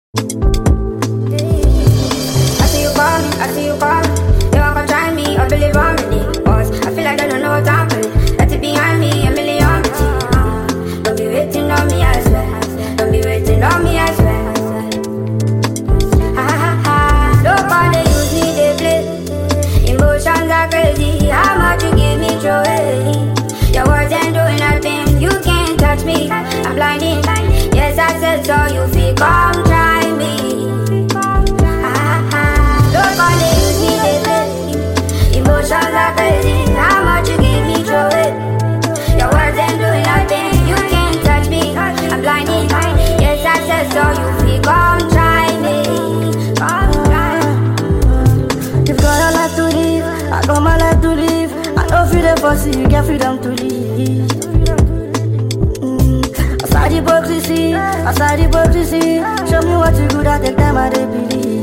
I see you calling, I see you calling. You want to try me, I believe on me. Cause I feel like I don't know what I'm feeling. Let it behind me, a million bitches. Don't be waiting on me, I swear. Don't be waiting on me, I swear. Ha ha ha. Nobody use me, they play. Emotions are crazy. How much you give me, throw away. Your words ain't doing nothing. You can't touch me. I'm blinding. Yes, I said so. You feel come try me. Nobody use me, they play. Emotions are crazy. How much you give me, throw it. Your words ain't doing nothing. You can't touch me. I'm blinding. Yes, I said so. You feel come try me. Come try. You've got a life to live. I got my life to live. I know freedom for see. You get freedom to live. Outside hypocrisy, show me what you good at, take time I dey believe.